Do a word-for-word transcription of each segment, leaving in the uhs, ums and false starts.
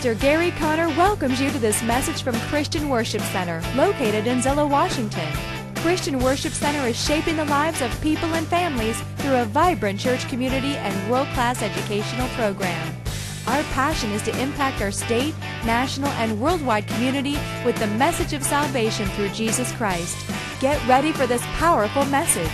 Pastor Gary Conner welcomes you to this message from Christian Worship Center, located in Zillow, Washington. Christian Worship Center is shaping the lives of people and families through a vibrant church community and world-class educational program. Our passion is to impact our state, national, and worldwide community with the message of salvation through Jesus Christ. Get ready for this powerful message.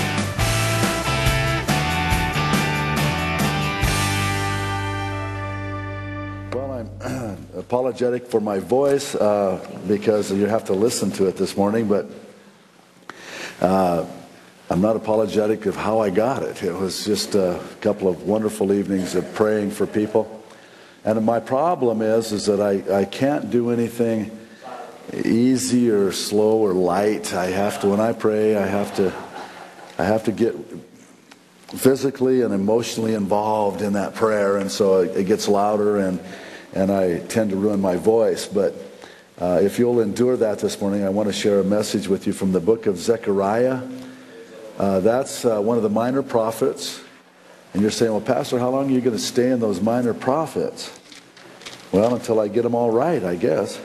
Apologetic for my voice uh, because you have to listen to it this morning, but uh, I'm not apologetic of how I got it. It was just a couple of wonderful evenings of praying for people. And my problem is, is that I, I can't do anything easy or slow or light. I have to, when I pray, I have to, I have to get physically and emotionally involved in that prayer, and so it, it gets louder and and I tend to ruin my voice. But uh, if you'll endure that this morning, I want to share a message with you from the book of Zechariah. Uh, that's uh, one of the minor prophets. And you're saying, well, Pastor, how long are you going to stay in those minor prophets? Well, until I get them all right, I guess.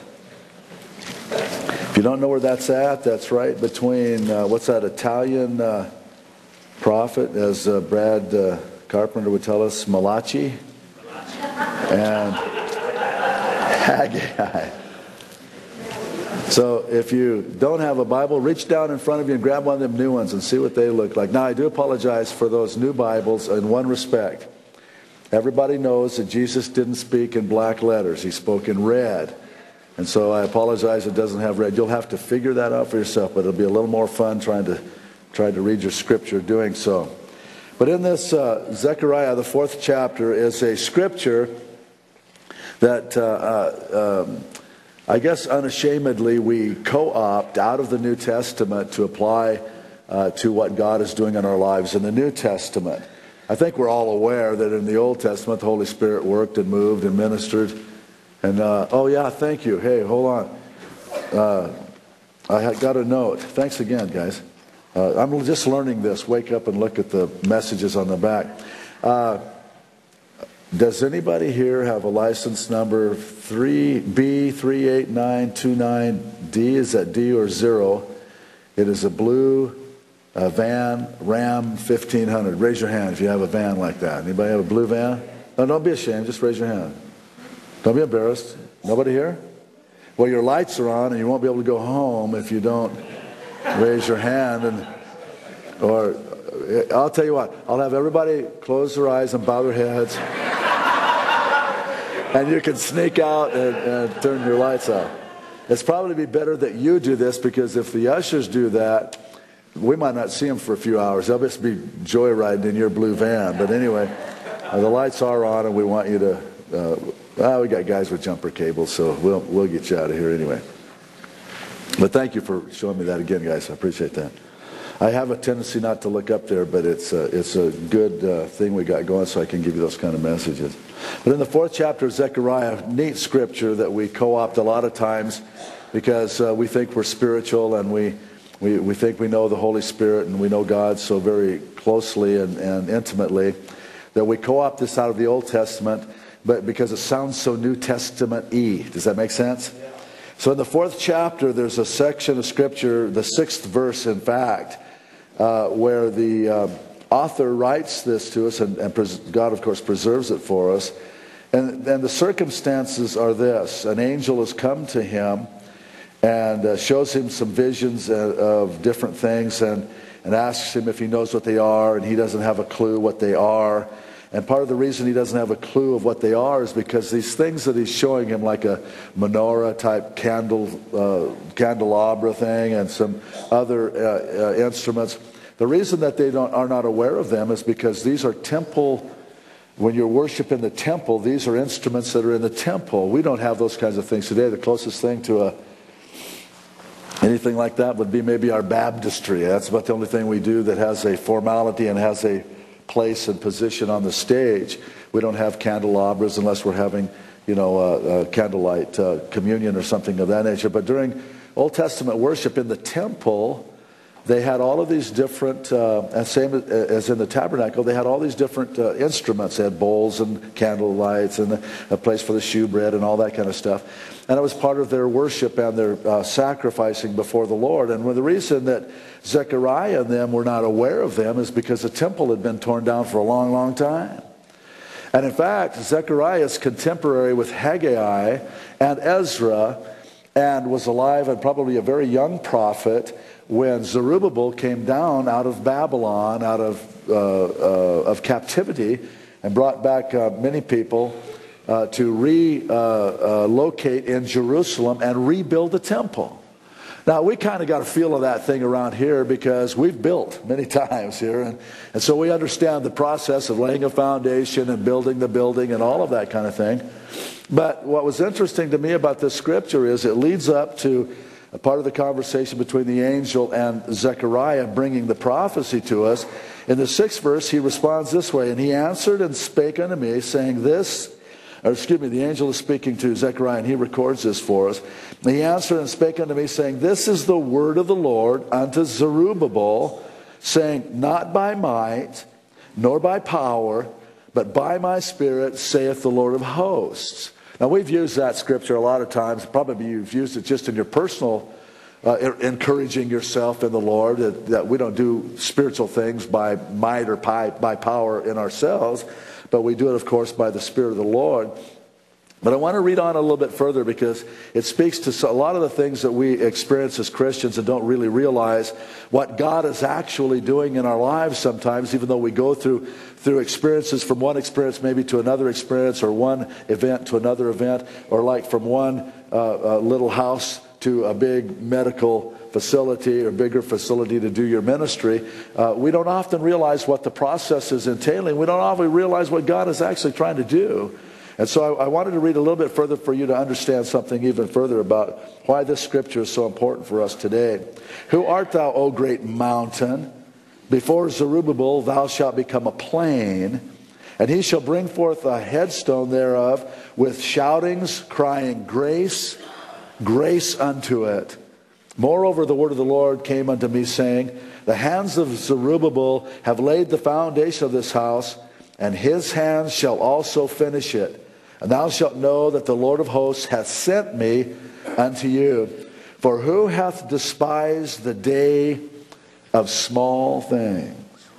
If you don't know where that's at, that's right between, uh, what's that Italian uh, prophet, as uh, Brad uh, Carpenter would tell us, Malachi, and Haggai. So if you don't have a Bible, reach down in front of you and grab one of them new ones and see what they look like. Now, I do apologize for those new Bibles in one respect. Everybody knows that Jesus didn't speak in black letters. He spoke in red. And so I apologize it doesn't have red. You'll have to figure that out for yourself, but it'll be a little more fun trying to try to read your scripture doing so. But in this uh, Zechariah, the fourth chapter, is a scripture that uh, uh, um, I guess unashamedly we co-opt out of the New Testament to apply uh, to what God is doing in our lives in the New Testament. I think we're all aware that in the Old Testament the Holy Spirit worked and moved and ministered. And uh, oh yeah, thank you. Hey, hold on. Uh, I got a note. Thanks again, guys. Uh, I'm just learning this. Wake up and look at the messages on the back. Uh, Does anybody here have a license number three B three eight nine two nine D? Is that D or zero? It is a blue uh, van, Ram fifteen hundred. Raise your hand if you have a van like that. Anybody have a blue van? No, don't be ashamed. Just raise your hand. Don't be embarrassed. Nobody here? Well, your lights are on and you won't be able to go home if you don't raise your hand. And or I'll tell you what. I'll have everybody close their eyes and bow their heads. And you can sneak out and, and turn your lights out. It's probably be better that you do this, because if the ushers do that, we might not see them for a few hours. They'll just be joyriding in your blue van. But anyway, uh, the lights are on, and we want you to. Uh, well, we got guys with jumper cables, so we'll we'll get you out of here anyway. But thank you for showing me that again, guys. I appreciate that. I have a tendency not to look up there, but it's a, it's a good uh, thing we got going, so I can give you those kind of messages. But in the fourth chapter of Zechariah, neat scripture that we co-opt a lot of times because uh, we think we're spiritual, and we, we, we think we know the Holy Spirit and we know God so very closely and, and intimately that we co-opt this out of the Old Testament, but because it sounds so New Testament-y. Does that make sense? Yeah. So in the fourth chapter, there's a section of scripture, the sixth verse, in fact, Uh, where the uh, author writes this to us, and, and God, of course, preserves it for us. And, and the circumstances are this. An angel has come to him and uh, shows him some visions of, of different things, and, and asks him if he knows what they are, and he doesn't have a clue what they are. And part of the reason he doesn't have a clue of what they are is because these things that he's showing him, like a menorah-type candle, uh, candelabra thing and some other uh, uh, instruments, the reason that they don't, are not aware of them is because these are temple, when you're worshiping the temple, these are instruments that are in the temple. We don't have those kinds of things today. The closest thing to a anything like that would be maybe our baptistry. That's about the only thing we do that has a formality and has a place and position on the stage. We don't have candelabras unless we're having, you know, a, a candlelight uh, communion or something of that nature. But during Old Testament worship in the temple, they had all of these different, uh, and same as in the tabernacle, they had all these different uh, instruments. They had bowls and candle lights and a place for the shewbread and all that kind of stuff. And it was part of their worship and their uh, sacrificing before the Lord. And the reason that Zechariah and them were not aware of them is because the temple had been torn down for a long, long time. And in fact, Zechariah is contemporary with Haggai and Ezra and was alive and probably a very young prophet when Zerubbabel came down out of Babylon, out of, uh, uh, of captivity, and brought back uh, many people uh, to relocate uh, uh, in Jerusalem and rebuild the temple. Now, we kind of got a feel of that thing around here because we've built many times here. And, and so we understand the process of laying a foundation and building the building and all of that kind of thing. But what was interesting to me about this scripture is it leads up to a part of the conversation between the angel and Zechariah bringing the prophecy to us. In the sixth verse, he responds this way, and he answered and spake unto me, saying this, or excuse me, the angel is speaking to Zechariah, and he records this for us. And he answered and spake unto me, saying, this is the word of the Lord unto Zerubbabel, saying, not by might, nor by power, but by my spirit, saith the Lord of hosts. Now, we've used that scripture a lot of times. Probably you've used it just in your personal uh, encouraging yourself in the Lord, that, that we don't do spiritual things by might or by, by power in ourselves, but we do it, of course, by the Spirit of the Lord. But I want to read on a little bit further because it speaks to a lot of the things that we experience as Christians and don't really realize what God is actually doing in our lives sometimes, even though we go through through experiences from one experience maybe to another experience, or one event to another event, or like from one uh, uh, little house to a big medical facility or bigger facility to do your ministry. Uh, we don't often realize what the process is entailing. We don't often realize what God is actually trying to do. And so I, I wanted to read a little bit further for you to understand something even further about why this scripture is so important for us today. Who art thou, O great mountain? Before Zerubbabel thou shalt become a plain, and he shall bring forth a headstone thereof with shoutings, crying, grace, grace unto it. Moreover, the word of the Lord came unto me, saying, the hands of Zerubbabel have laid the foundation of this house, and his hands shall also finish it. And thou shalt know that the Lord of hosts hath sent me unto you. For who hath despised the day of small things?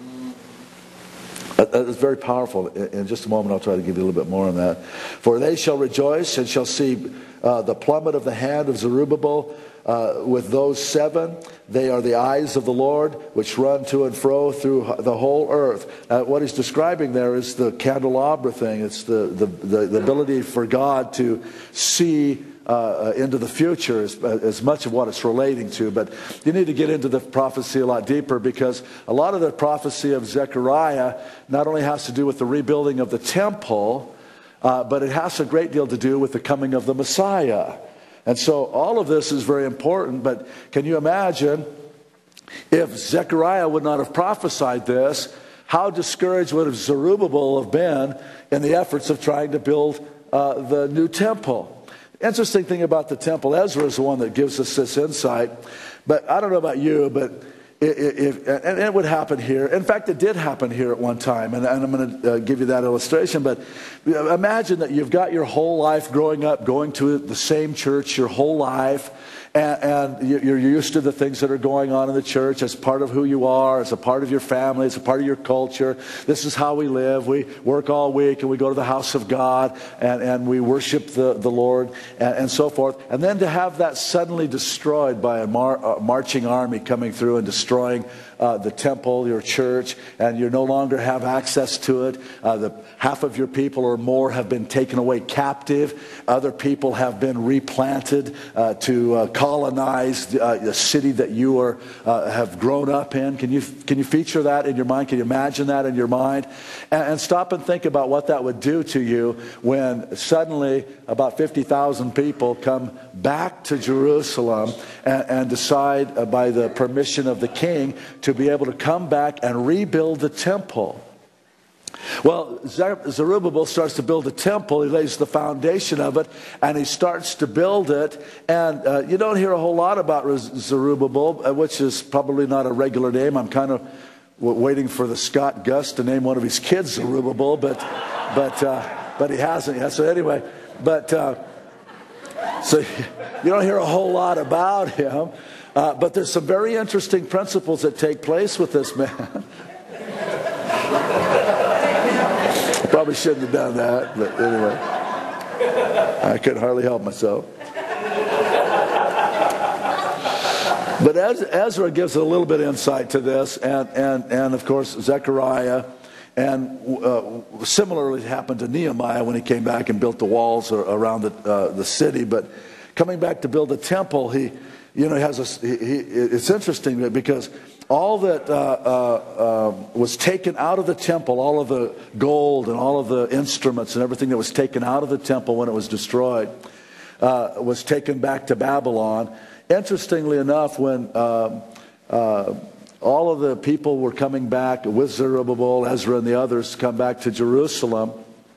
That's very powerful. In just a moment I'll try to give you a little bit more on that. For they shall rejoice and shall see uh, the plummet of the hand of Zerubbabel uh, with those seven. They are the eyes of the Lord, which run to and fro through the whole earth. Uh, what he's describing there is the candelabra thing. It's the, the, the, the ability for God to see Uh, into the future as, as much of what it's relating to. But you need to get into the prophecy a lot deeper, because a lot of the prophecy of Zechariah not only has to do with the rebuilding of the temple, uh, but it has a great deal to do with the coming of the Messiah. And so all of this is very important. But can you imagine if Zechariah would not have prophesied this, how discouraged would have Zerubbabel have been in the efforts of trying to build uh, the new temple? Interesting thing about the temple, Ezra is the one that gives us this insight. But I don't know about you, but it, it, it, and it would happen here. In fact, it did happen here at one time, and, and I'm going to uh, give you that illustration. But imagine that you've got your whole life growing up, going to the same church your whole life, and, and you're used to the things that are going on in the church as part of who you are, as a part of your family, as a part of your culture. This is how we live. We work all week, and we go to the house of God, and, and we worship the, the Lord, and, and so forth. And then to have that suddenly destroyed by a mar, uh, marching army coming through and destroying uh, the temple, your church, and you no longer have access to it. Uh, the half of your people or more have been taken away captive. Other people have been replanted uh, to uh, colonize uh, the city that you are uh, have grown up in. Can you can you feature that in your mind? Can you imagine that in your mind? And, and stop and think about what that would do to you when suddenly about fifty thousand people come back to Jerusalem and, and decide uh, by the permission of the king to be able to come back and rebuild the temple. Well, Zerubbabel starts to build a temple. He lays the foundation of it, and he starts to build it. And uh, you don't hear a whole lot about Zerubbabel, which is probably not a regular name. I'm kind of waiting for the Scott Gus to name one of his kids Zerubbabel, but but uh, but he hasn't yet. So anyway, but uh, so you don't hear a whole lot about him. Uh, but there's some very interesting principles that take place with this man. I probably shouldn't have done that, but anyway, I could hardly help myself. But Ezra gives a little bit of insight to this, and, and, and of course, Zechariah, and uh, similarly happened to Nehemiah when he came back and built the walls around the, uh, the city. But coming back to build a temple, he, you know, he has a, he, he, it's interesting because all that uh, uh, uh, was taken out of the temple, all of the gold and all of the instruments and everything that was taken out of the temple when it was destroyed, uh, was taken back to Babylon. Interestingly enough, when uh, uh, all of the people were coming back with Zerubbabel, Ezra, and the others come back to Jerusalem,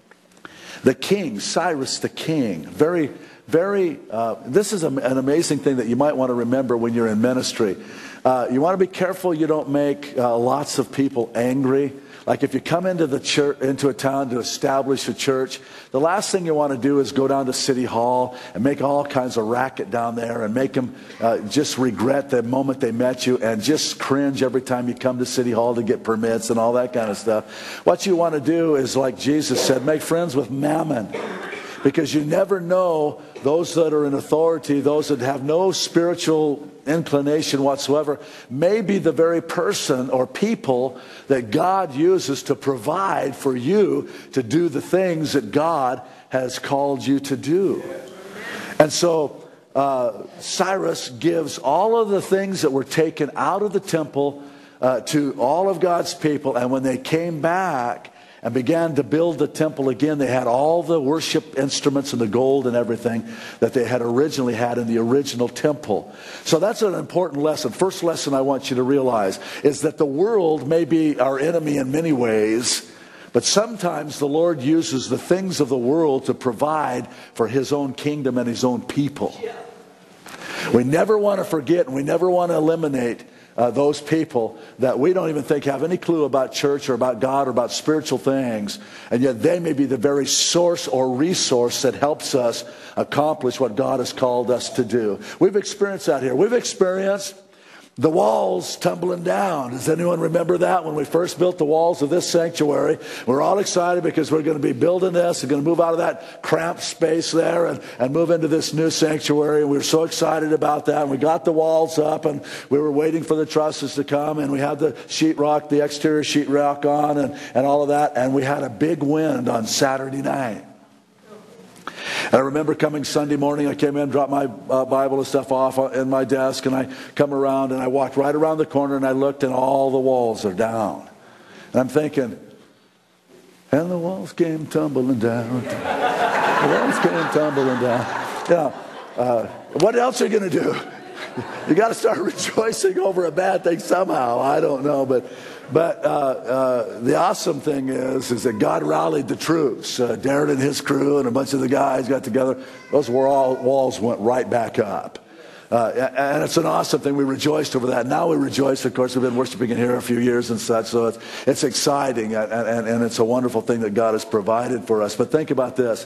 the king, Cyrus the king, very, very, uh, this is a, an amazing thing that you might want to remember when you're in ministry. Uh, you want to be careful you don't make uh, lots of people angry. Like if you come into the church, into a town to establish a church, the last thing you want to do is go down to City Hall and make all kinds of racket down there and make them uh, just regret the moment they met you and just cringe every time you come to City Hall to get permits and all that kind of stuff. What you want to do is, like Jesus said, make friends with Mammon. Because you never know, those that are in authority, those that have no spiritual inclination whatsoever, may be the very person or people that God uses to provide for you to do the things that God has called you to do. And so uh, Cyrus gives all of the things that were taken out of the temple uh, to all of God's people. And when they came back and began to build the temple again, they had all the worship instruments and the gold and everything that they had originally had in the original temple. So that's an important lesson. First lesson I want you to realize is that the world may be our enemy in many ways, but sometimes the Lord uses the things of the world to provide for His own kingdom and His own people. We never want to forget, and we never want to eliminate Uh, those people that we don't even think have any clue about church or about God or about spiritual things, and yet they may be the very source or resource that helps us accomplish what God has called us to do. We've experienced that here. We've experienced the walls tumbling down. Does anyone remember that? When we first built the walls of this sanctuary, we're all excited because we're going to be building this. We're going to move out of that cramped space there and, and move into this new sanctuary. And we were so excited about that. And we got the walls up and we were waiting for the trusses to come. And we had the sheetrock, the exterior sheetrock on and, and all of that. And we had a big wind on Saturday night. And I remember coming Sunday morning, I came in, dropped my uh, Bible and stuff off in my desk, and I come around and I walked right around the corner and I looked and all the walls are down. And I'm thinking, and the walls came tumbling down. The walls came tumbling down. You know, uh, what else are you going to do? You got to start rejoicing over a bad thing somehow. I don't know, but but uh, uh, the awesome thing is is that God rallied the troops. Uh, Darren and his crew and a bunch of the guys got together. Those were all walls went right back up, uh, and it's an awesome thing. We rejoiced over that. Now we rejoice. Of course, we've been worshiping in here a few years and such, so it's it's exciting and, and, and it's a wonderful thing that God has provided for us. But think about this.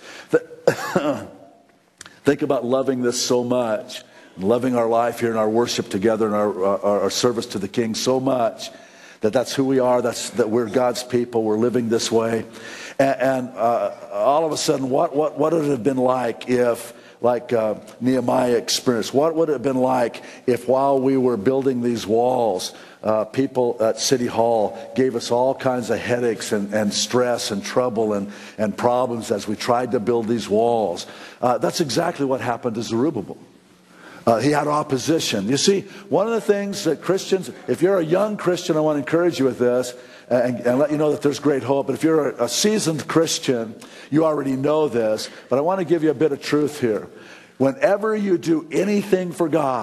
Think about loving this so much. Loving our life here and our worship together and our, our, our service to the King so much that that's who we are, that's that we're God's people, we're living this way. And, and uh, all of a sudden, what, what, what would it have been like if, like uh, Nehemiah experienced, what would it have been like if while we were building these walls, uh, people at City Hall gave us all kinds of headaches and, and stress and trouble and, and problems as we tried to build these walls? Uh, that's exactly what happened to Zerubbabel. Uh, he had opposition. You see, one of the things that Christians, if you're a young Christian, I want to encourage you with this and, and let you know that there's great hope. But if you're a, a seasoned Christian, you already know this. But I want to give you a bit of truth here. Whenever you do anything for God,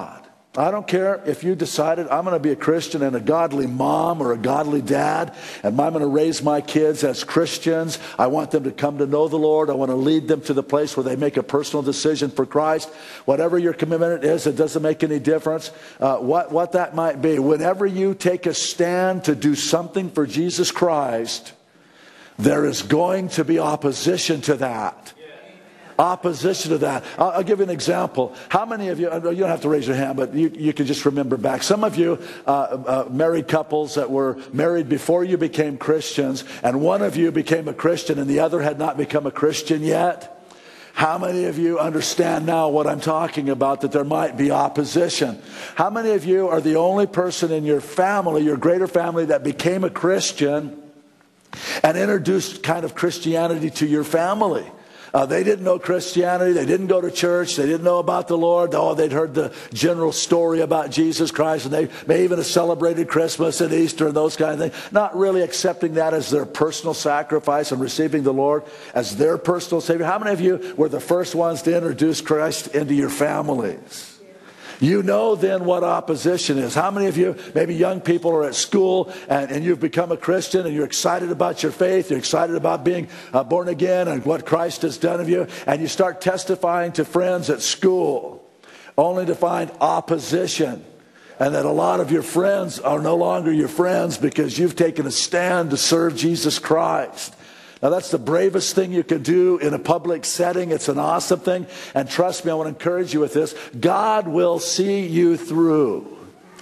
I don't care if you decided I'm going to be a Christian and a godly mom or a godly dad, and I'm going to raise my kids as Christians. I want them to come to know the Lord. I want to lead them to the place where they make a personal decision for Christ. Whatever your commitment is, it doesn't make any difference uh, what, what that might be. Whenever you take a stand to do something for Jesus Christ, there is going to be opposition to that. Opposition to that. I'll, I'll give you an example. How many of you, you don't have to raise your hand, but you, you can just remember back. Some of you uh, uh, married couples that were married before you became Christians, and one of you became a Christian and the other had not become a Christian yet. How many of you understand now what I'm talking about, that there might be opposition? How many of you are the only person in your family, your greater family, that became a Christian and introduced kind of Christianity to your family? Uh, they didn't know Christianity. They didn't go to church. They didn't know about the Lord. Oh, they'd heard the general story about Jesus Christ, and they may even have celebrated Christmas and Easter and those kind of things, not really accepting that as their personal sacrifice and receiving the Lord as their personal Savior. How many of you were the first ones to introduce Christ into your families? You know then what opposition is. How many of you, maybe young people, are at school and, and you've become a Christian and you're excited about your faith, you're excited about being uh, born again and what Christ has done of you, and you start testifying to friends at school only to find opposition, and that a lot of your friends are no longer your friends because you've taken a stand to serve Jesus Christ. Now, that's the bravest thing you can do in a public setting. It's an awesome thing. And trust me, I want to encourage you with this. God will see you through.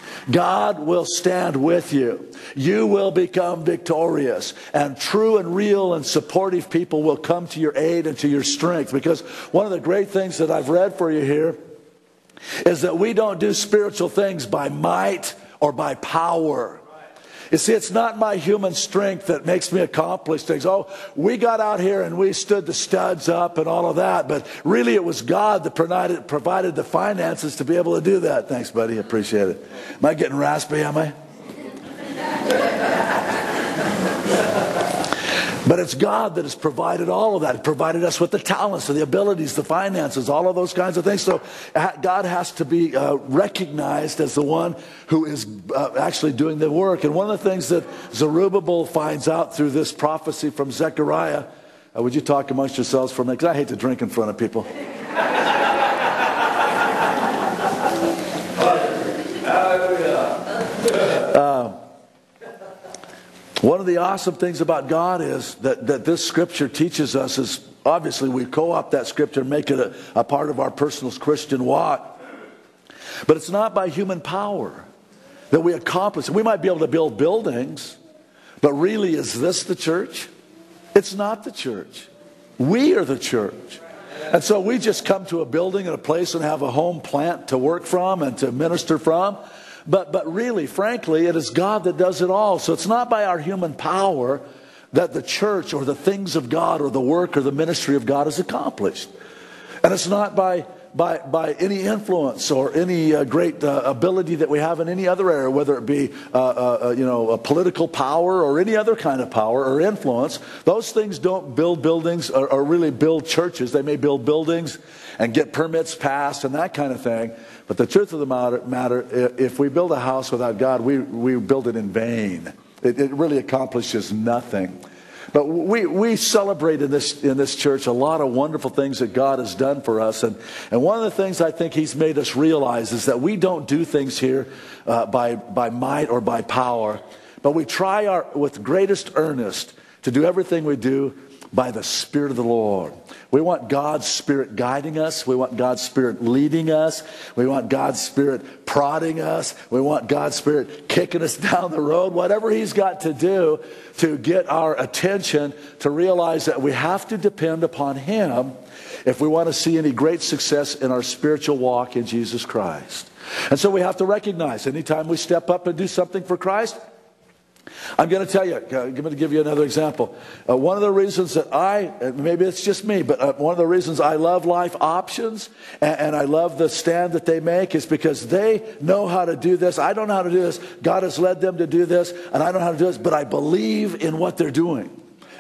God will stand with you. You will become victorious. And true and real and supportive people will come to your aid and to your strength. Because one of the great things that I've read for you here is that we don't do spiritual things by might or by power. You see, it's not my human strength that makes me accomplish things. Oh, we got out here and we stood the studs up and all of that. But really it was God that provided, provided the finances to be able to do that. Thanks, buddy. Appreciate it. Am I getting raspy, am I? But it's God that has provided all of that. He provided us with the talents, the abilities, the finances, all of those kinds of things. So God has to be uh, recognized as the one who is uh, actually doing the work. And one of the things that Zerubbabel finds out through this prophecy from Zechariah, uh, would you talk amongst yourselves for a minute? Because I hate to drink in front of people. uh, One of the awesome things about God is that, that this scripture teaches us is, obviously we co-opt that scripture and make it a, a part of our personal Christian walk. But it's not by human power that we accomplish it. We might be able to build buildings, but really is this the church? It's not the church. We are the church. And so we just come to a building and a place and have a home plant to work from and to minister from. But, but really, frankly, it is God that does it all. So it's not by our human power that the church or the things of God or the work or the ministry of God is accomplished. And it's not by, by, by any influence or any uh, great uh, ability that we have in any other area, whether it be uh, uh, you know, a political power or any other kind of power or influence. Those things don't build buildings or, or really build churches. They may build buildings and get permits passed and that kind of thing. But the truth of the matter, matter if we build a house without God, we, we build it in vain. It, it really accomplishes nothing. But we, we celebrate in this, in this church a lot of wonderful things that God has done for us. And, and one of the things I think He's made us realize is that we don't do things here uh, by, by might or by power. But we try our, with greatest earnest to do everything we do by the Spirit of the Lord. We want God's Spirit guiding us. We want God's Spirit leading us. We want God's Spirit prodding us. We want God's Spirit kicking us down the road. Whatever He's got to do to get our attention, to realize that we have to depend upon Him if we want to see any great success in our spiritual walk in Jesus Christ. And so we have to recognize anytime we step up and do something for Christ, I'm going to tell you, I'm going to give you another example. Uh, one of the reasons that I, maybe it's just me, but uh, one of the reasons I love Life Options and, and I love the stand that they make is because they know how to do this. I don't know how to do this. God has led them to do this, and I don't know how to do this, but I believe in what they're doing.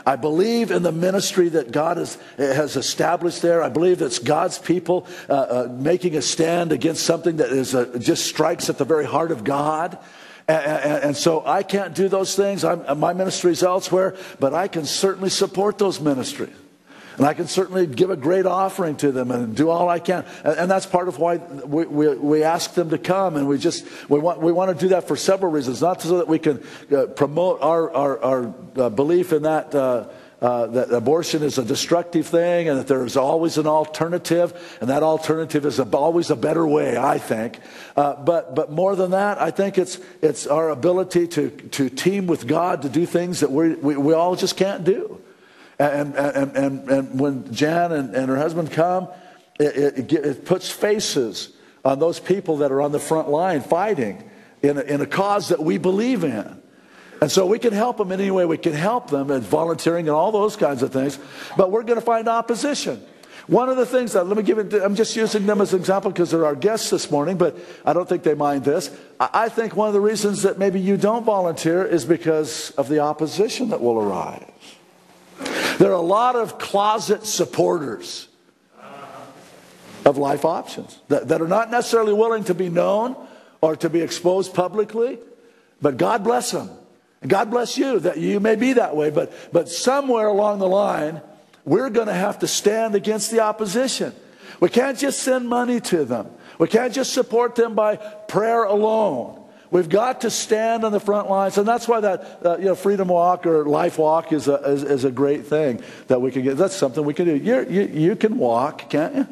I believe in the ministry that God has, has established there. I believe it's God's people uh, uh, making a stand against something that is a, just strikes at the very heart of God. And, and, and so I can't do those things. I'm, my ministry is elsewhere, but I can certainly support those ministries. And I can certainly give a great offering to them and do all I can. And, and that's part of why we, we, we ask them to come. And we just, we want, we want to do that for several reasons. Not so that we can uh, promote our, our, our uh, belief in that, uh, uh, that abortion is a destructive thing and that there is always an alternative. And that alternative is a, always a better way, I think. Uh, but, but more than that, I think it's, it's our ability to, to team with God to do things that we, we, we all just can't do. And, and, and, and when Jan and, and her husband come, it, it, it puts faces on those people that are on the front line fighting in a, in a cause that we believe in. And so we can help them in any way we can help them, and volunteering and all those kinds of things. But we're going to find opposition. One of the things that, let me give it, I'm just using them as an example because they're our guests this morning, but I don't think they mind this. I think one of the reasons that maybe you don't volunteer is because of the opposition that will arise. There are a lot of closet supporters of Life Options that, that are not necessarily willing to be known or to be exposed publicly, but God bless them. God bless you that you may be that way, but, but somewhere along the line, we're going to have to stand against the opposition. We can't just send money to them. We can't just support them by prayer alone. We've got to stand on the front lines, and that's why that uh, you know, Freedom Walk or Life Walk is a is, is a great thing that we can get. That's something we can do. You're, you you can walk, can't you?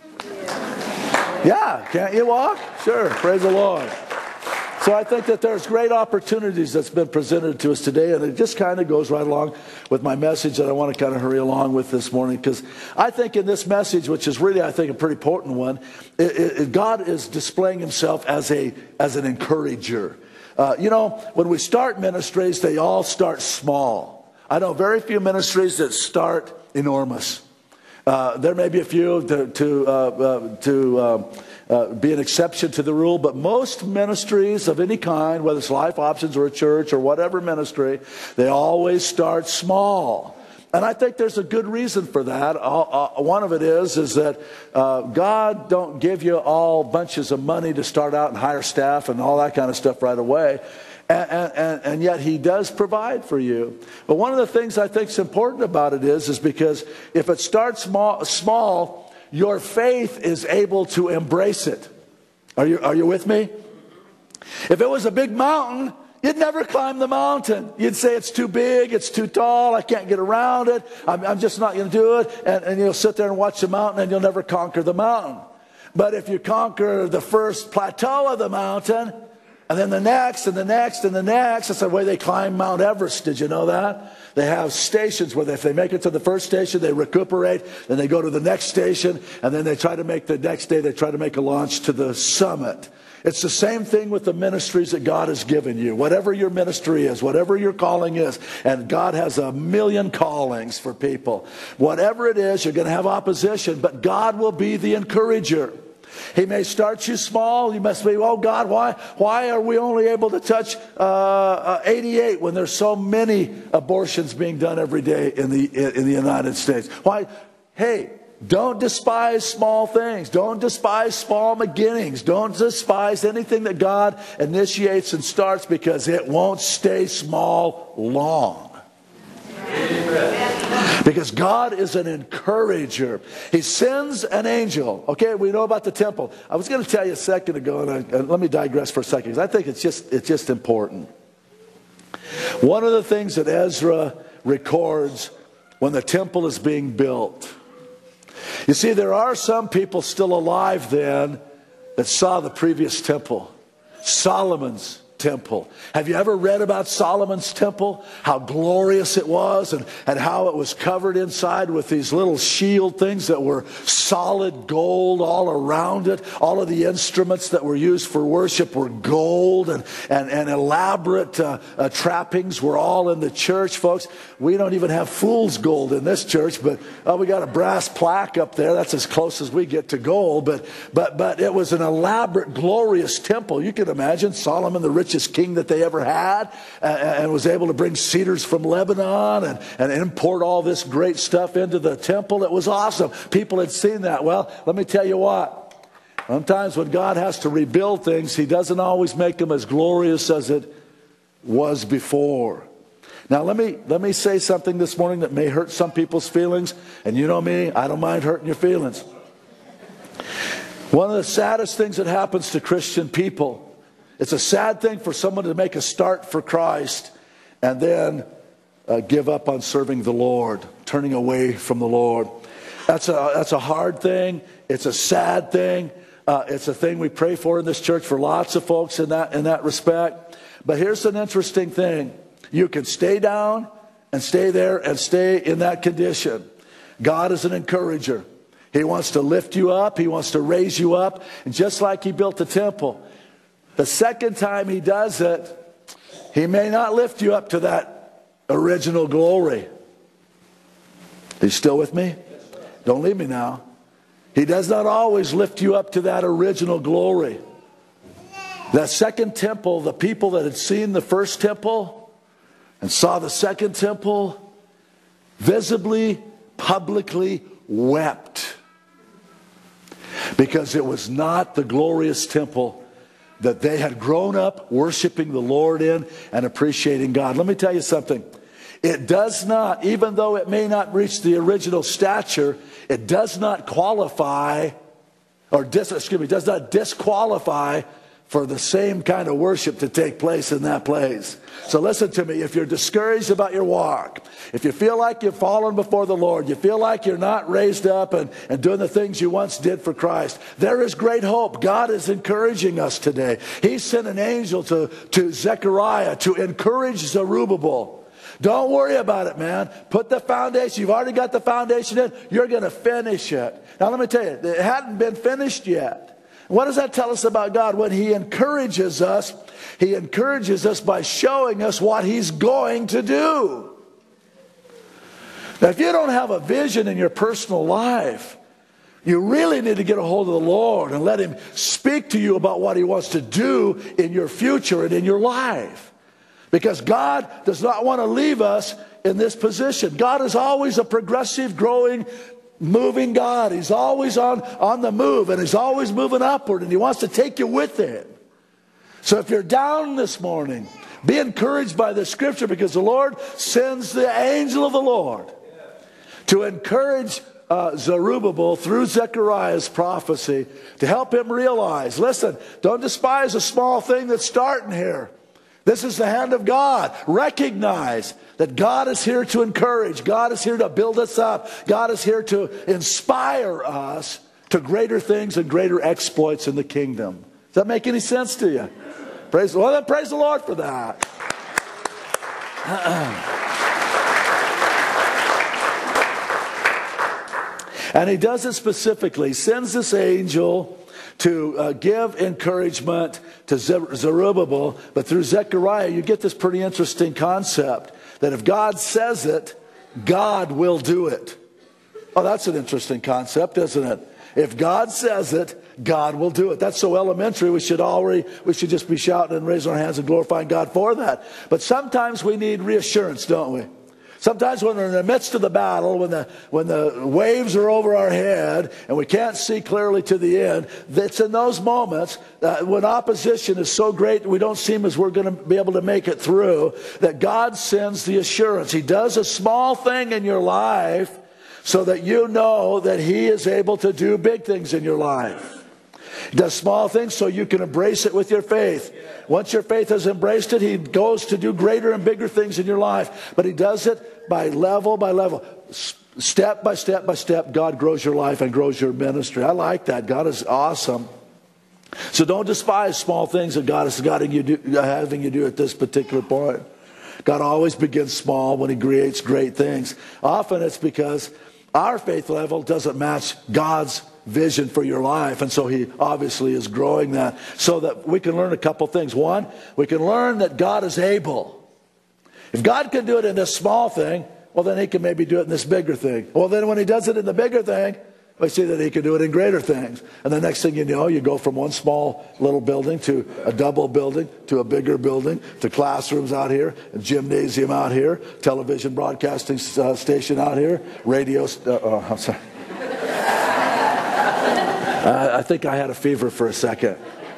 Yeah, can't you walk? Sure. Praise the Lord. So I think that there's great opportunities that's been presented to us today, and it just kind of goes right along with my message that I want to kind of hurry along with this morning, because I think in this message, which is really, I think, a pretty important one, it, it, God is displaying himself as a as an encourager. Uh, you know, when we start ministries, they all start small. I know very few ministries that start enormous. Uh, there may be a few to to, uh, uh, to uh, uh, be an exception to the rule, but most ministries of any kind, whether it's Life Options or a church or whatever ministry, they always start small. And I think there's a good reason for that. Uh, uh, one of it is is that uh, God don't give you all bunches of money to start out and hire staff and all that kind of stuff right away. And, and, and yet he does provide for you. But one of the things I think is important about it is, is because if it starts small, small, your faith is able to embrace it. Are you, are you with me? If it was a big mountain, you'd never climb the mountain. You'd say it's too big, it's too tall, I can't get around it, I'm, I'm just not going to do it. And, and you'll sit there and watch the mountain and you'll never conquer the mountain. But if you conquer the first plateau of the mountain, and then the next, and the next, and the next. That's the way they climb Mount Everest. Did you know that? They have stations where if they make it to the first station, they recuperate. Then they go to the next station. And then they try to make the next day, they try to make a launch to the summit. It's the same thing with the ministries that God has given you. Whatever your ministry is, whatever your calling is. And God has a million callings for people. Whatever it is, you're going to have opposition. But God will be the encourager. He may start you small. You must be, oh God, why why are we only able to touch uh, uh, eighty-eight when there's so many abortions being done every day in the in the United States? Why? Hey, don't despise small things. Don't despise small beginnings. Don't despise anything that God initiates and starts, because it won't stay small long. Because God is an encourager. He sends an angel. Okay, we know about the temple. I was going to tell you a second ago, and, I, and let me digress for a second, because I think it's just, it's just important. One of the things that Ezra records when the temple is being built, you see, there are some people still alive then that saw the previous temple, Solomon's temple. Have you ever read about Solomon's temple? How glorious it was, and, and how it was covered inside with these little shield things that were solid gold all around it. All of the instruments that were used for worship were gold, and, and, and elaborate uh, uh, trappings were all in the church, folks. We don't even have fool's gold in this church, but uh, we got a brass plaque up there. That's as close as we get to gold. But, but, but it was an elaborate, glorious temple. You can imagine Solomon, the rich richest king that they ever had, and, and was able to bring cedars from Lebanon and, and import all this great stuff into the temple. It was awesome. People had seen that. Well, let me tell you what. Sometimes when God has to rebuild things, he doesn't always make them as glorious as it was before. Now, let me, let me say something this morning that may hurt some people's feelings. And you know me, I don't mind hurting your feelings. One of the saddest things that happens to Christian people, it's a sad thing for someone to make a start for Christ and then uh, give up on serving the Lord, turning away from the Lord. That's a, that's a hard thing. It's a sad thing. Uh, it's a thing we pray for in this church for lots of folks in that, in that respect. But here's an interesting thing. You can stay down and stay there and stay in that condition. God is an encourager. He wants to lift you up. He wants to raise you up. And just like he built the temple, the second time he does it, he may not lift you up to that original glory. Are you still with me? Don't leave me now. He does not always lift you up to that original glory. That second temple, the people that had seen the first temple and saw the second temple, visibly, publicly wept. Because it was not the glorious temple that they had grown up worshiping the Lord in and appreciating God. Let me tell you something. It does not, even though it may not reach the original stature, it does not qualify, or dis, excuse me, does not disqualify for the same kind of worship to take place in that place. So listen to me. If you're discouraged about your walk, if you feel like you've fallen before the Lord, you feel like you're not raised up and, and doing the things you once did for Christ, there is great hope. God is encouraging us today. He sent an angel to, to Zechariah to encourage Zerubbabel. Don't worry about it, man. Put the foundation. You've already got the foundation in. You're going to finish it. Now let me tell you, it hadn't been finished yet. What does that tell us about God? When he encourages us, he encourages us by showing us what he's going to do. Now, if you don't have a vision in your personal life, you really need to get a hold of the Lord and let him speak to you about what he wants to do in your future and in your life. Because God does not want to leave us in this position. God is always a progressive, growing, moving God. He's always on, on the move, and he's always moving upward, and he wants to take you with him. So if you're down this morning, be encouraged by the scripture, because the Lord sends the angel of the Lord to encourage uh, Zerubbabel through Zechariah's prophecy to help him realize, listen, don't despise a small thing that's starting here. This is the hand of God. Recognize that God is here to encourage. God is here to build us up. God is here to inspire us to greater things and greater exploits in the kingdom. Does that make any sense to you? Praise, well, then praise the Lord for that. And he does it specifically. He sends this angel to uh, give encouragement to Zerubbabel. But through Zechariah, you get this pretty interesting concept that if God says it, God will do it. Oh, that's an interesting concept, isn't it? If God says it, God will do it. That's so elementary, we should already, we should just be shouting and raising our hands and glorifying God for that. But sometimes we need reassurance, don't we? Sometimes when we're in the midst of the battle, when the, when the waves are over our head and we can't see clearly to the end, it's in those moments uh, when opposition is so great we don't seem as we're going to be able to make it through, that God sends the assurance. He does a small thing in your life so that you know that he is able to do big things in your life. He does small things so you can embrace it with your faith. Once your faith has embraced it, he goes to do greater and bigger things in your life. But he does it by level by level. Step by step by step, God grows your life and grows your ministry. I like that. God is awesome. So don't despise small things that God is having you do, having you do at this particular point. God always begins small when he creates great things. Often it's because our faith level doesn't match God's vision for your life, and so he obviously is growing that so that we can learn a couple things. One, we can learn that God is able. If God can do it in this small thing, well, then he can maybe do it in this bigger thing. Well, then when he does it in the bigger thing, We see that he can do it in greater things. And the next thing you know, you go from one small little building to a double building, to a bigger building, to classrooms out here, a gymnasium out here, television broadcasting uh, station out here, radio, uh, oh, I'm sorry. uh, I think I had a fever for a second.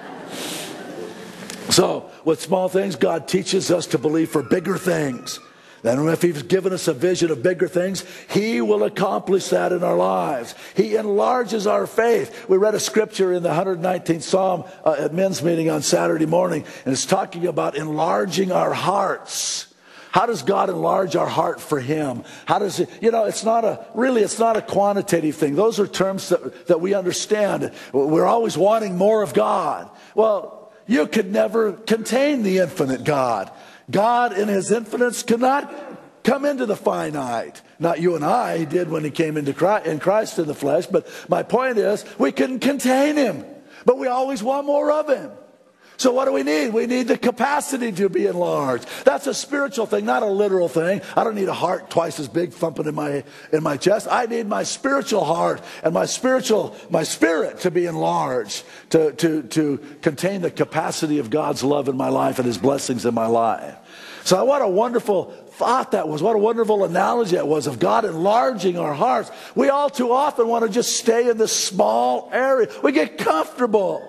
So, with small things, God teaches us to believe for bigger things. Then if he's given us a vision of bigger things, he will accomplish that in our lives. He enlarges our faith. We read a scripture in the one hundred nineteenth Psalm uh, at men's meeting on Saturday morning, and it's talking about enlarging our hearts. How does God enlarge our heart for him? How does it, you know, it's not a, really, it's not a quantitative thing. Those are terms that, that we understand. We're always wanting more of God. Well, you could never contain the infinite God. God in his infinite cannot come into the finite. Not you and I, he did when he came into Christ, in Christ in the flesh. But my point is, we couldn't contain him. But we always want more of him. So what do we need? We need the capacity to be enlarged. That's a spiritual thing, not a literal thing. I don't need a heart twice as big thumping in my in my chest. I need my spiritual heart and my spiritual my spirit to be enlarged, to to to contain the capacity of God's love in my life and his blessings in my life. So what a wonderful thought that was. What a wonderful analogy that was of God enlarging our hearts. We all too often want to just stay in this small area. We get comfortable.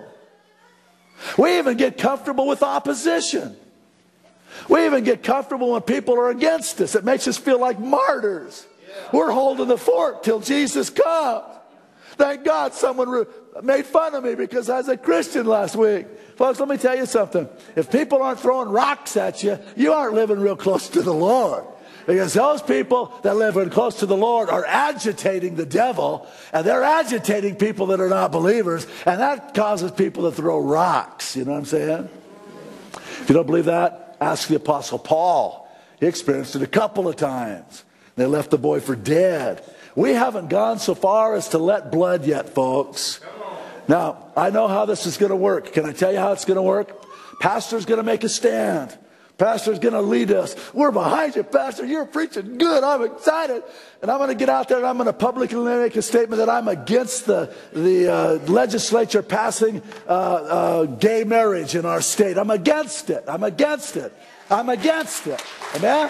We even get comfortable with opposition. We even get comfortable when people are against us. It makes us feel like martyrs. We're holding the fort till Jesus comes. Thank God someone made fun of me because I was a Christian last week. Folks, let me tell you something. If people aren't throwing rocks at you, you aren't living real close to the Lord. Because those people that live close to the Lord are agitating the devil, and they're agitating people that are not believers, and that causes people to throw rocks. You know what I'm saying? If you don't believe that, ask the Apostle Paul. He experienced it a couple of times. They left the boy for dead. We haven't gone so far as to let blood yet, folks. Now, I know how this is going to work. Can I tell you how it's going to work? Pastor's going to make a stand. Pastor's going to lead us. We're behind you, Pastor. You're preaching good. I'm excited. And I'm going to get out there and I'm going to publicly make a statement that I'm against the, the uh, legislature passing uh, uh, gay marriage in our state. I'm against it. I'm against it. I'm against it. Amen?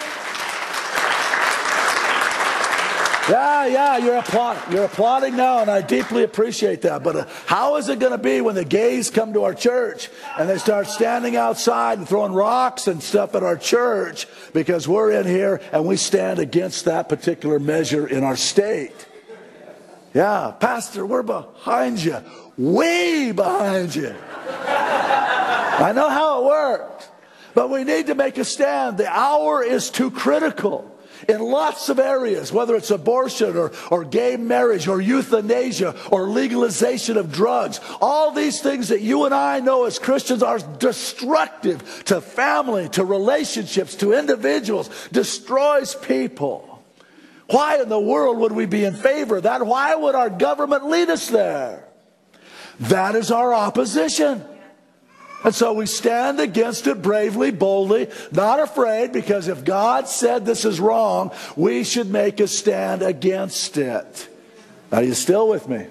Yeah, yeah, you're applauding. You're applauding now, and I deeply appreciate that. But uh, how is it going to be when the gays come to our church and they start standing outside and throwing rocks and stuff at our church because we're in here and we stand against that particular measure in our state? Yeah, Pastor, we're behind you. Way behind you. I know how it works. But we need to make a stand. The hour is too critical. In lots of areas, whether it's abortion or, or gay marriage or euthanasia or legalization of drugs, all these things that you and I know as Christians are destructive to family, to relationships, to individuals, destroys people. Why in the world would we be in favor of that? Why would our government lead us there? That is our opposition. And so we stand against it bravely, boldly, not afraid, because if God said this is wrong, we should make a stand against it. Are you still with me?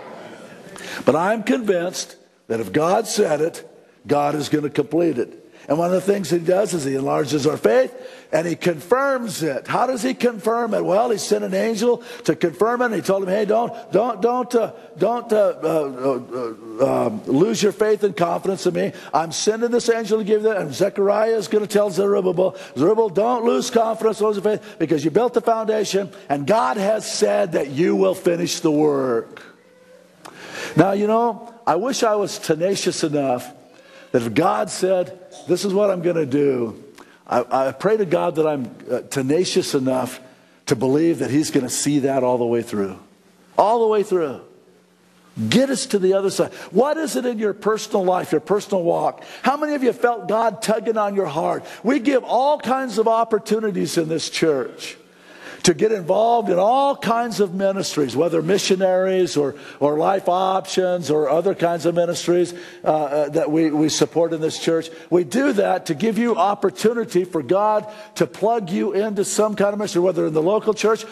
But I'm convinced that if God said it, God is going to complete it. And one of the things he does is he enlarges our faith and he confirms it. How does he confirm it? Well, he sent an angel to confirm it. And he told him, hey, don't, don't, don't, uh, don't uh, uh, uh, uh, lose your faith and confidence in me. I'm sending this angel to give you that. And Zechariah is going to tell Zerubbabel, Zerubbabel, don't lose confidence, lose your faith, because you built the foundation and God has said that you will finish the work. Now, you know, I wish I was tenacious enough that if God said, this is what I'm going to do, I, I pray to God that I'm uh, tenacious enough to believe that he's going to see that all the way through. All the way through. Get us to the other side. What is it in your personal life, your personal walk? How many of you felt God tugging on your heart? We give all kinds of opportunities in this church to get involved in all kinds of ministries, whether missionaries or, or life options or other kinds of ministries uh, uh, that we, we support in this church. We do that to give you opportunity for God to plug you into some kind of ministry, whether in the local church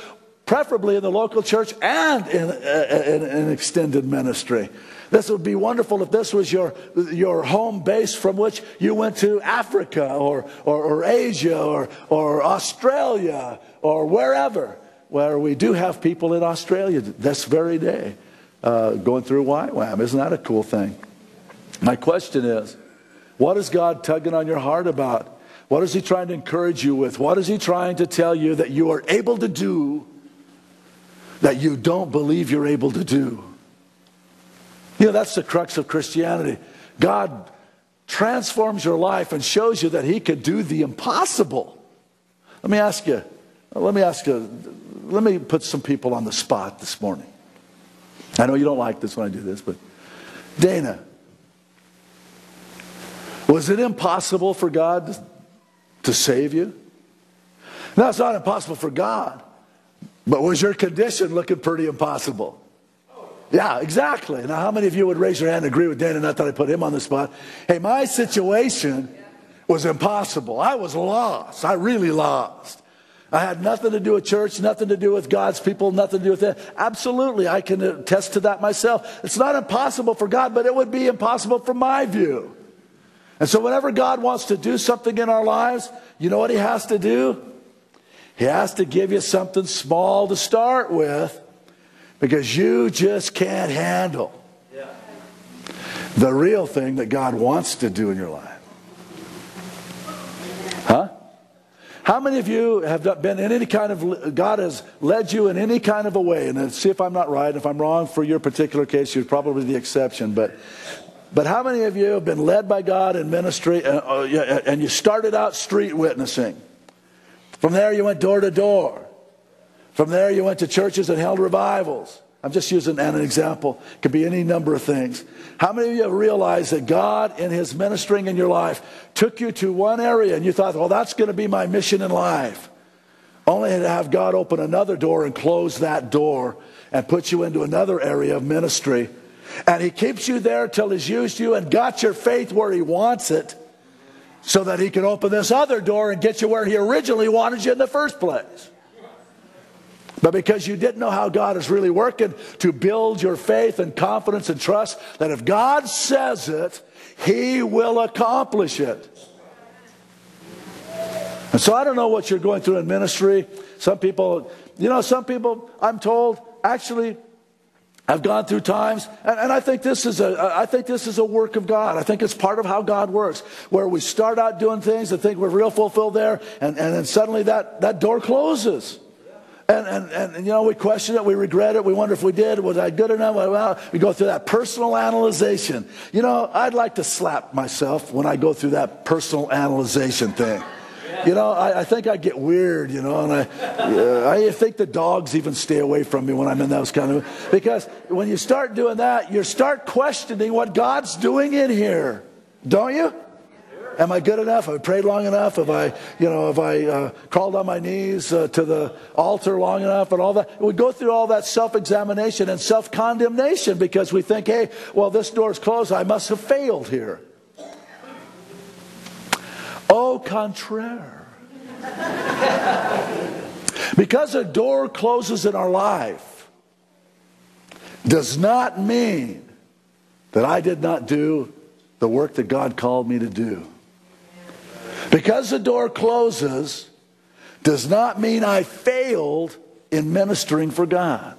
preferably in the local church and in, uh, in an extended ministry. This would be wonderful if this was your, your home base from which you went to Africa or, or, or Asia or, or Australia or wherever, where we do have people in Australia this very day uh, going through Y WAM. Isn't that a cool thing? My question is, what is God tugging on your heart about? What is he trying to encourage you with? What is he trying to tell you that you are able to do that you don't believe you're able to do? You know, that's the crux of Christianity. God transforms your life and shows you that he could do the impossible. Let me ask you, let me ask you, let me put some people on the spot this morning. I know you don't like this when I do this, but Dana, was it impossible for God to save you? No, it's not impossible for God, but was your condition looking pretty impossible? Yeah, exactly. Now, how many of you would raise your hand and agree with Dana? Not that I put him on the spot. Hey, my situation was impossible. I was lost. I really lost. I had nothing to do with church, nothing to do with God's people, nothing to do with that. Absolutely, I can attest to that myself. It's not impossible for God, but it would be impossible from my view. And so whenever God wants to do something in our lives, you know what he has to do? He has to give you something small to start with, because you just can't handle yeah. the real thing that God wants to do in your life. Huh? How many of you have been in any kind of, God has led you in any kind of a way, and see if I'm not right. If I'm wrong for your particular case, you're probably the exception, but But how many of you have been led by God in ministry and, uh, and you started out street witnessing? From there you went door to door. From there you went to churches and held revivals. I'm just using an example. It could be any number of things. How many of you have realized that God in his ministering in your life took you to one area and you thought, well, that's going to be my mission in life. Only to have God open another door and close that door and put you into another area of ministry. And he keeps you there till he's used you and got your faith where he wants it, so that he can open this other door and get you where he originally wanted you in the first place. But because you didn't know how God is really working to build your faith and confidence and trust that if God says it, he will accomplish it. And so I don't know what you're going through in ministry. Some people, you know, some people, I'm told, actually I've gone through times, and, and I think this is a, I think this is a work of God. I think it's part of how God works, where we start out doing things and think we're real fulfilled there, and, and then suddenly that, that door closes. And, and, and, you know, we question it, we regret it, we wonder if we did, was I good enough? Well, we go through that personal analyzation. You know, I'd like to slap myself when I go through that personal analyzation thing. You know, I, I think I get weird, you know, and I, uh, I think the dogs even stay away from me when I'm in those kind of, because when you start doing that, you start questioning what God's doing in here, don't you? Am I good enough? Have I prayed long enough? Have I, you know, have I uh, crawled on my knees uh, to the altar long enough and all that? We go through all that self-examination and self-condemnation because we think, hey, well, this door's closed. I must have failed here. Au contraire. Because a door closes in our life does not mean that I did not do the work that God called me to do. Because the door closes does not mean I failed in ministering for God.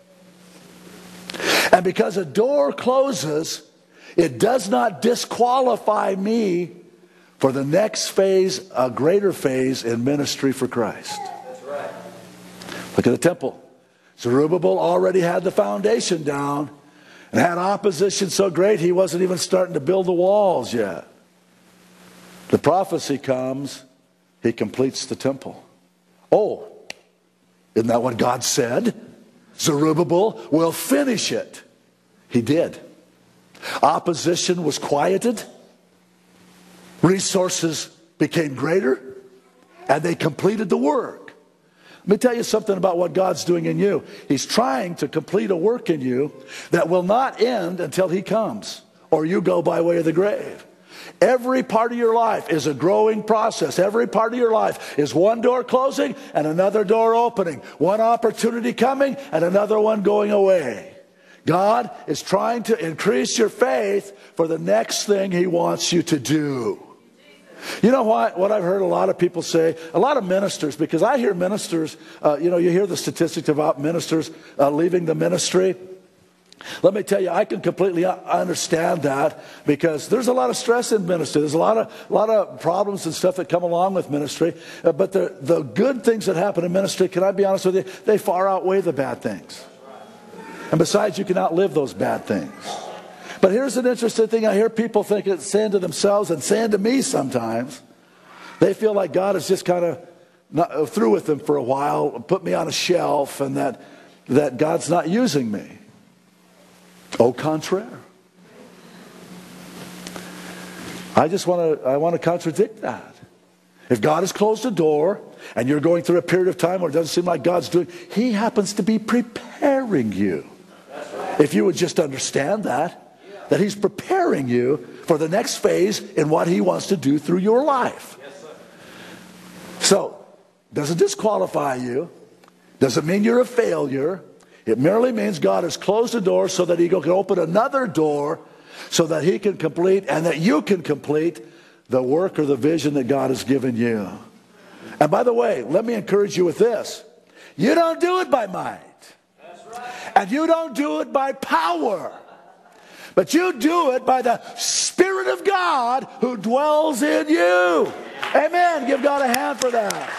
And because a door closes, it does not disqualify me for the next phase, a greater phase in ministry for Christ. That's right. Look at the temple. Zerubbabel already had the foundation down and had opposition so great he wasn't even starting to build the walls yet. The prophecy comes, he completes the temple. Oh, isn't that what God said? Zerubbabel will finish it. He did. Opposition was quieted. Resources became greater. And they completed the work. Let me tell you something about what God's doing in you. He's trying to complete a work in you that will not end until he comes, or you go by way of the grave. Every part of your life is a growing process. Every part of your life is one door closing and another door opening. One opportunity coming and another one going away. God is trying to increase your faith for the next thing He wants you to do. You know what, what I've heard a lot of people say, a lot of ministers, because I hear ministers, uh, you know, you hear the statistics about ministers uh, leaving the ministry. Let me tell you, I can completely understand that, because there's a lot of stress in ministry. There's a lot of, a lot of problems and stuff that come along with ministry. Uh, but the, the good things that happen in ministry, can I be honest with you, they far outweigh the bad things. And besides, you can outlive those bad things. But here's an interesting thing. I hear people thinking, saying to themselves and saying to me sometimes, they feel like God is just kind of not through with them for a while, put me on a shelf, and that, that God's not using me. Au contraire. I just want to I want to contradict that. If God has closed a door and you're going through a period of time where it doesn't seem like God's doing, He happens to be preparing you. If you would just understand that, that He's preparing you for the next phase in what He wants to do through your life. So, doesn't disqualify you. Doesn't mean you're a failure. It merely means God has closed a door so that He can open another door so that He can complete and that you can complete the work or the vision that God has given you. And by the way, let me encourage you with this. You don't do it by might. And you don't do it by power. But you do it by the Spirit of God who dwells in you. Amen. Give God a hand for that.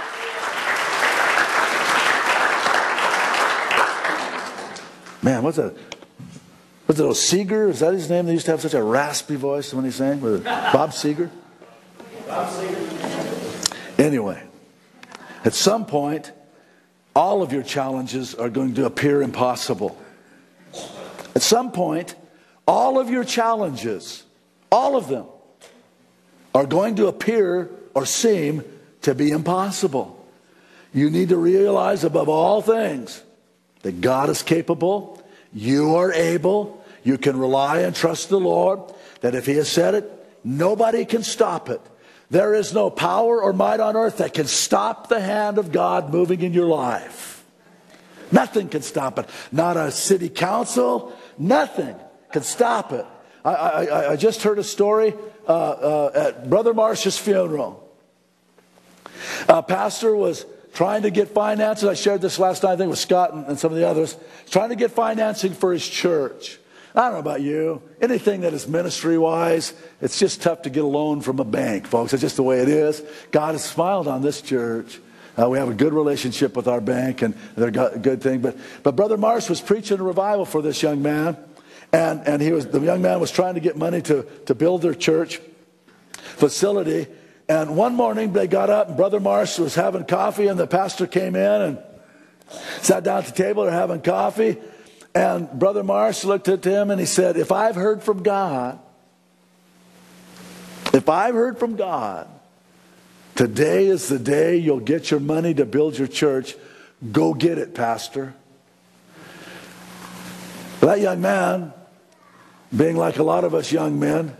Man, what's that? What's it, oh, Seeger? Is that his name? They used to have such a raspy voice when he sang. Was it Bob Seeger? Bob Seeger. Anyway, at some point, all of your challenges are going to appear impossible. At some point, all of your challenges, all of them, are going to appear or seem to be impossible. You need to realize above all things that God is capable, you are able, you can rely and trust the Lord, that if He has said it, nobody can stop it. There is no power or might on earth that can stop the hand of God moving in your life. Nothing can stop it. Not a city council, nothing can stop it. I, I, I just heard a story uh, uh, at Brother Marsh's funeral. A pastor was trying to get finances. I shared this last night, I think, with Scott and, and some of the others. Trying to get financing for his church. I don't know about you. Anything that is ministry-wise, it's just tough to get a loan from a bank, folks. It's just the way it is. God has smiled on this church. Uh, we have a good relationship with our bank, and they're a good thing. But, but Brother Marsh was preaching a revival for this young man. And, and he was, the young man was trying to get money to, to build their church facility. And one morning they got up, and Brother Marsh was having coffee, and the pastor came in and sat down at the table. They're having coffee. And Brother Marsh looked at him and he said, if I've heard from God, if I've heard from God, today is the day you'll get your money to build your church. Go get it, Pastor. That young man, being like a lot of us young men,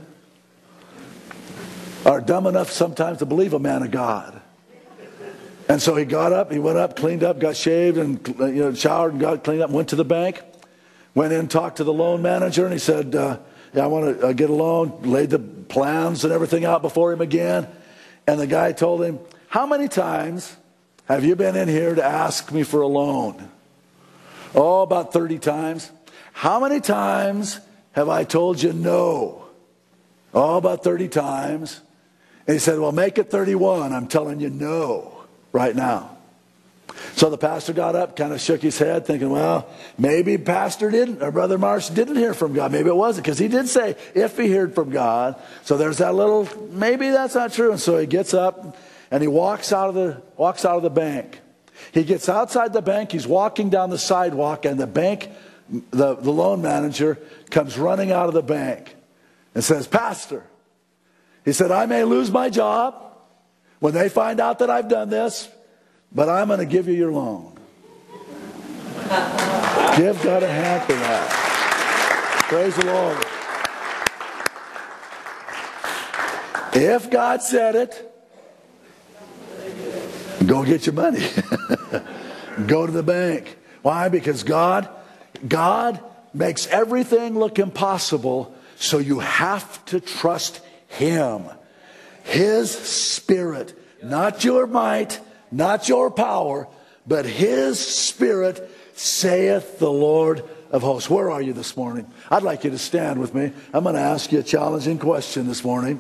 are dumb enough sometimes to believe a man of God. And so he got up, he went up, cleaned up, got shaved, and you know, showered and got cleaned up, went to the bank, went in, talked to the loan manager, and he said, uh, yeah, I want to uh, get a loan, laid the plans and everything out before him again. And the guy told him, how many times have you been in here to ask me for a loan? Oh, about thirty times. How many times have I told you no? Oh, about thirty times. And he said, well, make it thirty-one. I'm telling you no right now. So the pastor got up, kind of shook his head, thinking, well, maybe Pastor didn't, or Brother Marsh didn't hear from God. Maybe it wasn't, because he did say if he heard from God. So there's that little, maybe that's not true. And so he gets up and he walks out of the walks out of the bank. He gets outside the bank. He's walking down the sidewalk, and the bank, the, the loan manager comes running out of the bank and says, Pastor, he said, I may lose my job when they find out that I've done this, but I'm going to give you your loan. Give God a hand for that. Praise the Lord. If God said it, go get your money. Go to the bank. Why? Because God, God makes everything look impossible, so you have to trust Him. His Spirit, not your might, not your power, but His Spirit, saith the Lord of hosts. Where are you this morning? I'd like you to stand with me. I'm going to ask you a challenging question this morning.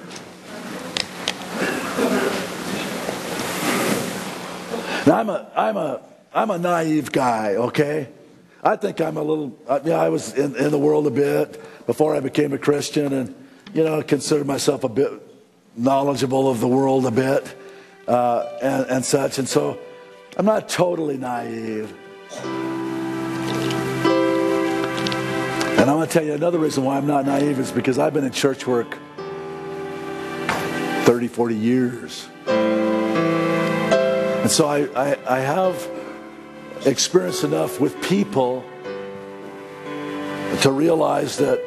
Now, I'm a, I'm a, I'm a naive guy, okay? I think I'm a little, uh, yeah, I was in, in the world a bit before I became a Christian, and, you know, considered myself a bit knowledgeable of the world a bit, uh, and, and such. And so I'm not totally naive. And I'm going to tell you another reason why I'm not naive is because I've been in church work thirty, forty years. And so I, I, I have experienced enough with people to realize that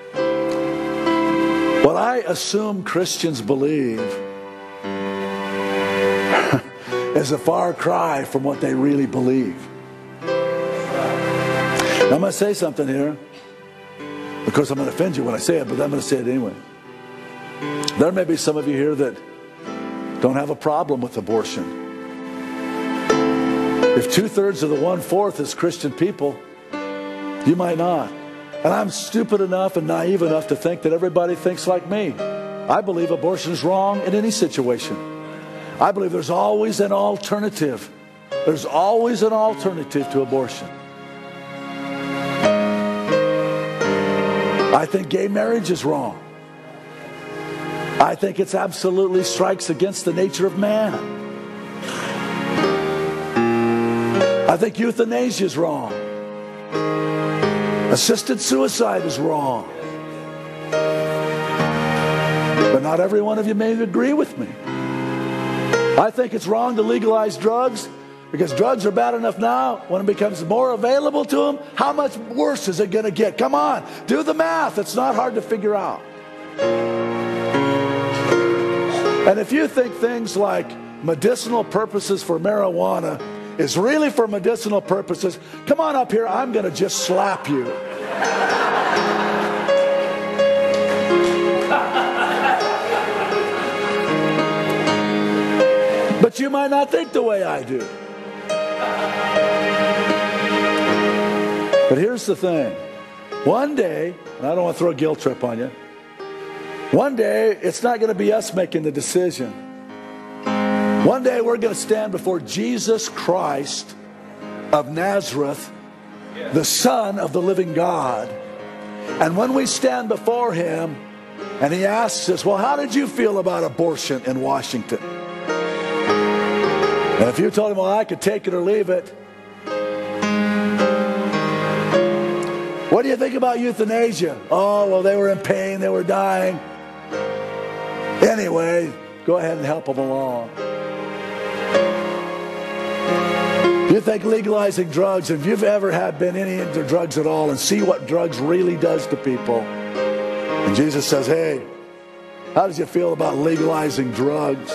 what I assume Christians believe is a far cry from what they really believe. Now, I'm going to say something here. Of course, I'm going to offend you when I say it, but I'm going to say it anyway. There may be some of you here that don't have a problem with abortion. If two-thirds of the one-fourth is Christian people, you might not. And I'm stupid enough and naive enough to think that everybody thinks like me. I believe abortion is wrong in any situation. I believe there's always an alternative. There's always an alternative to abortion. I think gay marriage is wrong. I think it's absolutely strikes against the nature of man. I think euthanasia is wrong. Assisted suicide is wrong. But not every one of you may agree with me. I think it's wrong to legalize drugs because drugs are bad enough now. When it becomes more available to them, how much worse is it going to get? Come on, do the math. It's not hard to figure out. And if you think things like medicinal purposes for marijuana is really for medicinal purposes, come on up here. I'm going to just slap you. But you might not think the way I do. But here's the thing. One day, and I don't want to throw a guilt trip on you, one day it's not going to be us making the decision. One day we're going to stand before Jesus Christ of Nazareth, the Son of the living God. And when we stand before Him and He asks us, well, how did you feel about abortion in Washington? And if you told Him, well, I could take it or leave it. What do you think about euthanasia? Oh, well, they were in pain. They were dying. Anyway, go ahead and help them along. You think legalizing drugs, if you've ever had been any into drugs at all and see what drugs really does to people, and Jesus says, hey, how did you feel about legalizing drugs?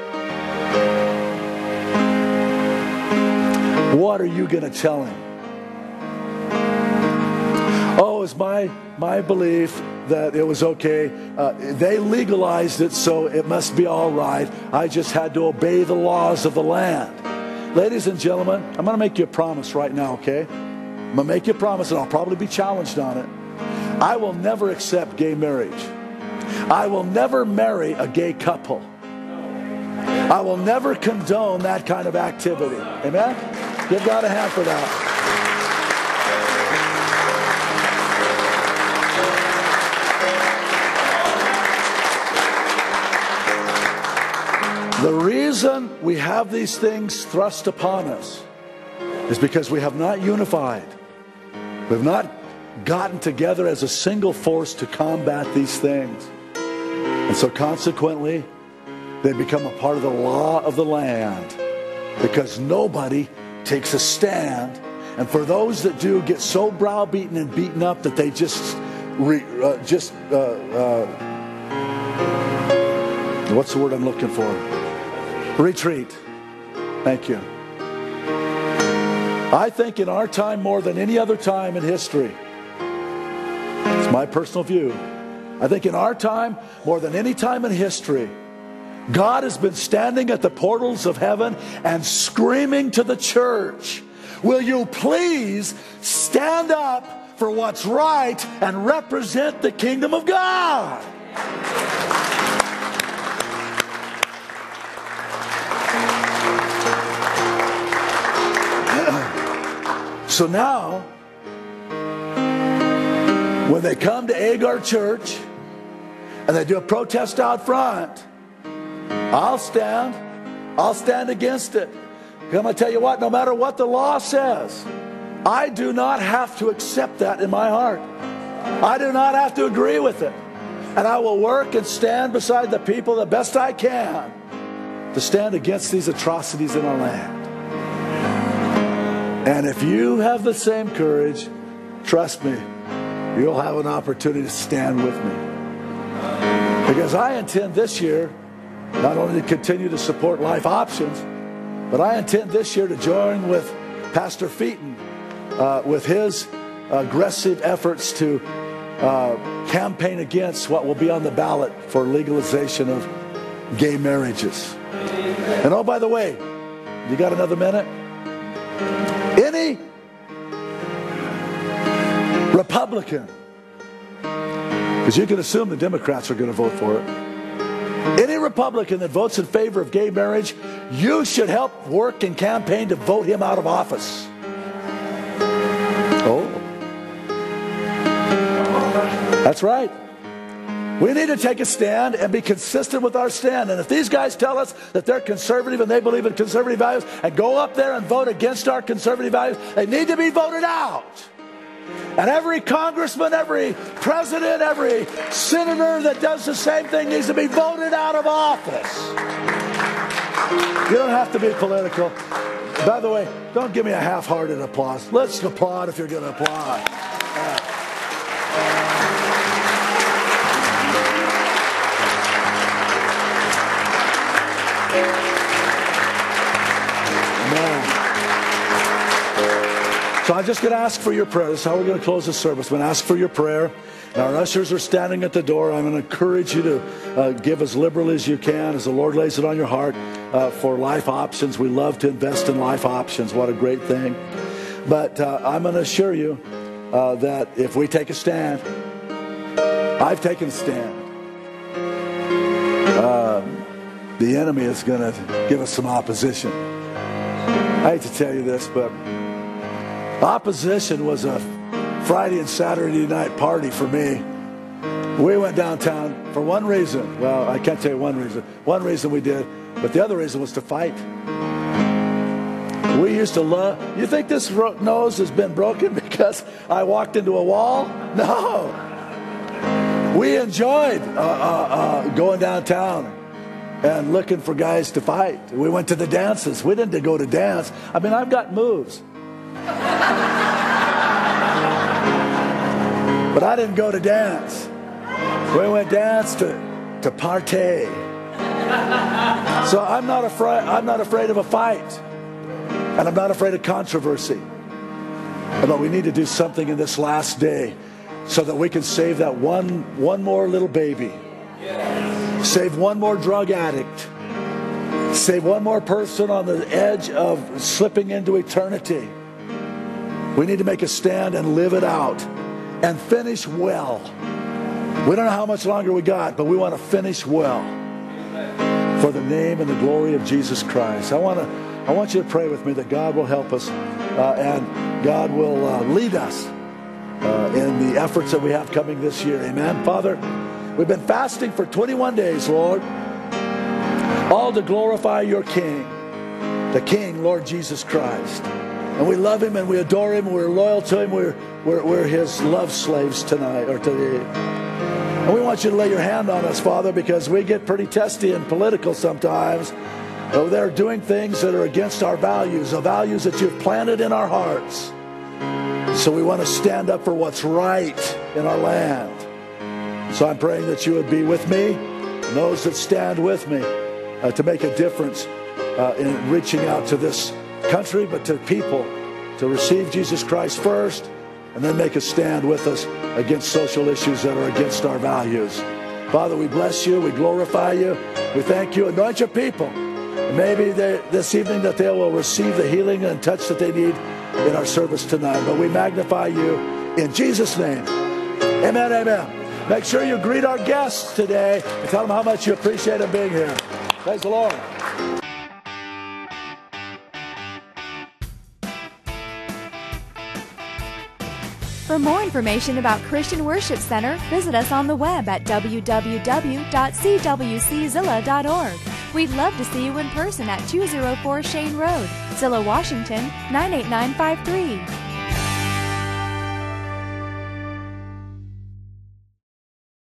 What are you going to tell Him? Oh, it's my, my belief that it was okay. Uh, they legalized it, so it must be all right. I just had to obey the laws of the land. Ladies and gentlemen, I'm going to make you a promise right now, okay? I'm going to make you a promise, and I'll probably be challenged on it. I will never accept gay marriage. I will never marry a gay couple. I will never condone that kind of activity. Amen? Give God a hand for that. The reason we have these things thrust upon us is because we have not unified. We've not gotten together as a single force to combat these things. And so consequently, they become a part of the law of the land because nobody takes a stand. And for those that do, get so browbeaten and beaten up that they just, re, uh, just uh, uh, what's the word I'm looking for? Retreat. Thank you. I think in our time more than any other time in history, it's my personal view, I think in our time more than any time in history, God has been standing at the portals of heaven and screaming to the church, will you please stand up for what's right and represent the kingdom of God? So now, when they come to Agar Church and they do a protest out front, I'll stand. I'll stand against it. I'm going to tell you what, no matter what the law says, I do not have to accept that in my heart. I do not have to agree with it. And I will work and stand beside the people the best I can to stand against these atrocities in our land. And if you have the same courage, trust me, you'll have an opportunity to stand with me. Because I intend this year not only to continue to support Life Options, but I intend this year to join with Pastor Featon uh, with his aggressive efforts to uh, campaign against what will be on the ballot for legalization of gay marriages. And oh, by the way, you got another minute? Any Republican, because you can assume the Democrats are going to vote for it, any Republican that votes in favor of gay marriage, you should help work and campaign to vote him out of office. Oh, that's right. We need to take a stand and be consistent with our stand. And if these guys tell us that they're conservative and they believe in conservative values and go up there and vote against our conservative values, they need to be voted out. And every congressman, every president, every senator that does the same thing needs to be voted out of office. You don't have to be political. By the way, don't give me a half-hearted applause. Let's applaud if you're going to applaud. Uh, So I'm just going to ask for your prayer. This is how we're going to close the service. I'm going to ask for your prayer. And our ushers are standing at the door. I'm going to encourage you to uh, give as liberally as you can as the Lord lays it on your heart uh, for Life Options. We love to invest in Life Options. What a great thing. But uh, I'm going to assure you uh, that if we take a stand, I've taken a stand. Uh, the enemy is going to give us some opposition. I hate to tell you this, but opposition was a Friday and Saturday night party for me. We went downtown for one reason. Well, I can't tell you one reason. One reason we did, but the other reason was to fight. We used to love... You think this nose has been broken because I walked into a wall? No. We enjoyed uh, uh, uh, going downtown and looking for guys to fight. We went to the dances. We didn't go to dance. I mean, I've got moves. But I didn't go to dance. We went dance to, to partay. So I'm not afraid. I'm not afraid of a fight, and I'm not afraid of controversy. But we need to do something in this last day, so that we can save that one one more little baby, save one more drug addict, save one more person on the edge of slipping into eternity. We need to make a stand and live it out and finish well. We don't know how much longer we got, but we want to finish well for the name and the glory of Jesus Christ. I want to, I want you to pray with me that God will help us uh, and God will uh, lead us uh, in the efforts that we have coming this year. Amen. Father, we've been fasting for twenty-one days, Lord, all to glorify your King, the King, Lord Jesus Christ. And we love him and we adore him. We're loyal to him. We're, we're, we're his love slaves tonight or today. And we want you to lay your hand on us, Father, because we get pretty testy and political sometimes. Oh, they're doing things that are against our values, the values that you've planted in our hearts. So we want to stand up for what's right in our land. So I'm praying that you would be with me and those that stand with me uh, to make a difference uh, in reaching out to this country, but to people, to receive Jesus Christ first, and then make a stand with us against social issues that are against our values. Father, we bless you. We glorify you. We thank you. Anoint your people. And maybe they, this evening that they will receive the healing and touch that they need in our service tonight. But we magnify you in Jesus' name. Amen, amen. Make sure you greet our guests today and tell them how much you appreciate them being here. Praise the Lord. For more information about Christian Worship Center, visit us on the web at w w w dot c w c zilla dot org. We'd love to see you in person at two oh four Shane Road, Zillah, Washington, nine eight nine five three.